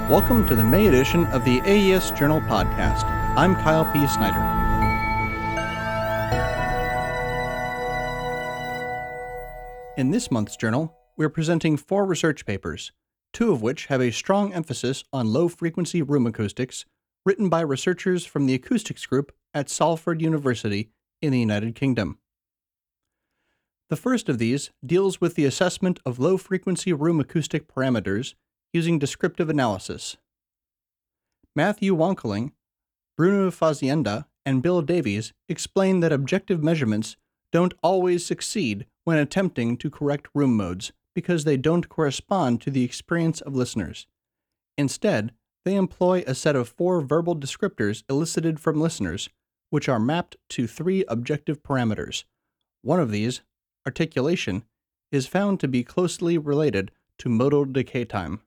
Welcome to the May edition of the AES Journal podcast. I'm Kyle P. Snyder. In this month's journal, we're presenting 4 research papers, 2 of which have a strong emphasis on low-frequency room acoustics, written by researchers from the Acoustics Group at Salford University in the United Kingdom. The first of these deals with the assessment of low-frequency room acoustic parameters using descriptive analysis. Matthew Wankeling, Bruno Fazienda, and Bill Davies explain that objective measurements don't always succeed when attempting to correct room modes because they don't correspond to the experience of listeners. Instead, they employ a set of 4 verbal descriptors elicited from listeners, which are mapped to 3 objective parameters. One of these, articulation, is found to be closely related to modal decay time.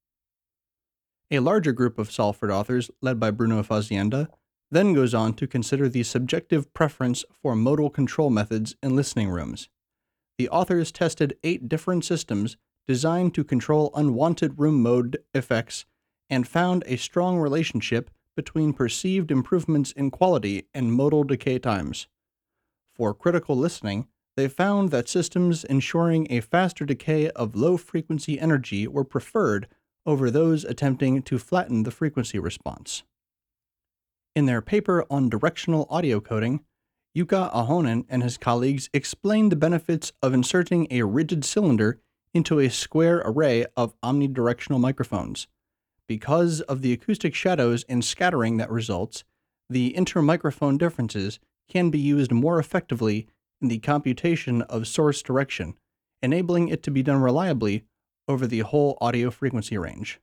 A larger group of Salford authors, led by Bruno Fazienda, then goes on to consider the subjective preference for modal control methods in listening rooms. The authors tested 8 different systems designed to control unwanted room mode effects and found a strong relationship between perceived improvements in quality and modal decay times. For critical listening, they found that systems ensuring a faster decay of low-frequency energy were preferred over those attempting to flatten the frequency response. In their paper on directional audio coding, Jukka Ahonen and his colleagues explained the benefits of inserting a rigid cylinder into a square array of omnidirectional microphones. Because of the acoustic shadows and scattering that results, the inter-microphone differences can be used more effectively in the computation of source direction, enabling it to be done reliably over the whole audio frequency range.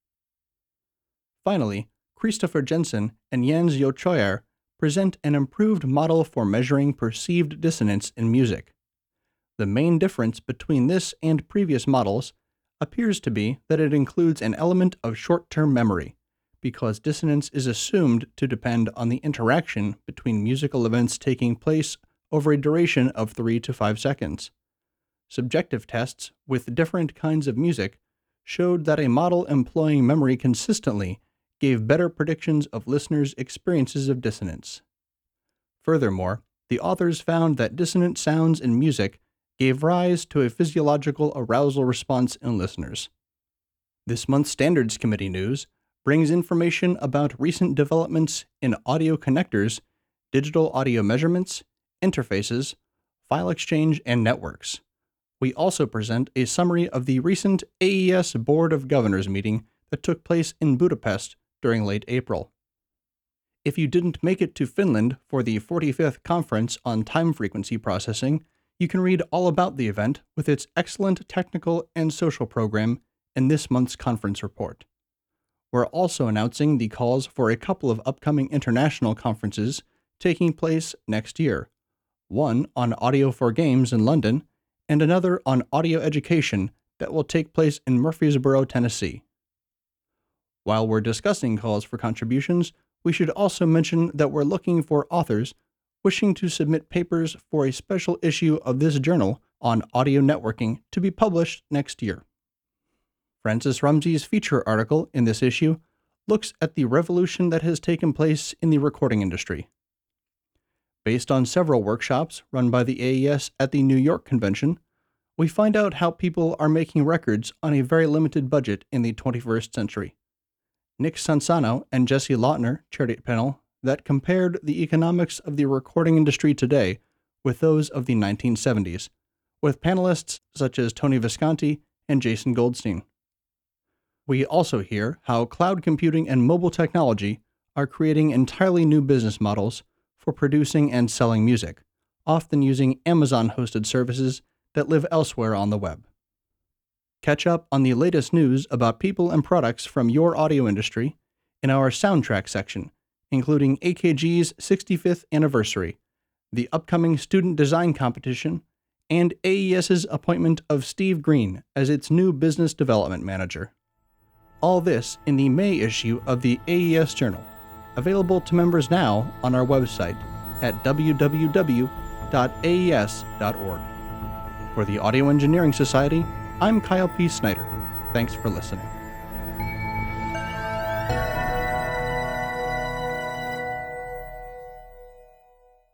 Finally, Christopher Jensen and Jens Jochoyer present an improved model for measuring perceived dissonance in music. The main difference between this and previous models appears to be that it includes an element of short-term memory, because dissonance is assumed to depend on the interaction between musical events taking place over a duration of 3 to 5 seconds. Subjective tests with different kinds of music showed that a model employing memory consistently gave better predictions of listeners' experiences of dissonance. Furthermore, the authors found that dissonant sounds in music gave rise to a physiological arousal response in listeners. This month's Standards Committee news brings information about recent developments in audio connectors, digital audio measurements, interfaces, file exchange, and networks. We also present a summary of the recent AES Board of Governors meeting that took place in Budapest during late April. If you didn't make it to Finland for the 45th Conference on Time Frequency Processing, you can read all about the event with its excellent technical and social program in this month's conference report. We're also announcing the calls for a couple of upcoming international conferences taking place next year, one on audio for games in London, and another on audio education that will take place in Murfreesboro, Tennessee. While we're discussing calls for contributions, we should also mention that we're looking for authors wishing to submit papers for a special issue of this journal on audio networking to be published next year. Francis Rumsey's feature article in this issue looks at the revolution that has taken place in the recording industry. Based on several workshops run by the AES at the New York Convention, we find out how people are making records on a very limited budget in the 21st century. Nick Sansano and Jesse Lautner chaired a panel that compared the economics of the recording industry today with those of the 1970s, with panelists such as Tony Visconti and Jason Goldstein. We also hear how cloud computing and mobile technology are creating entirely new business models for producing and selling music, often using Amazon-hosted services that live elsewhere on the web. Catch up on the latest news about people and products from your audio industry in our soundtrack section, including AKG's 65th anniversary, the upcoming student design competition, and AES's appointment of Steve Green as its new business development manager. All this in the May issue of the AES Journal, available to members now on our website at www.aes.org. For the Audio Engineering Society, I'm Kyle P. Snyder. Thanks for listening.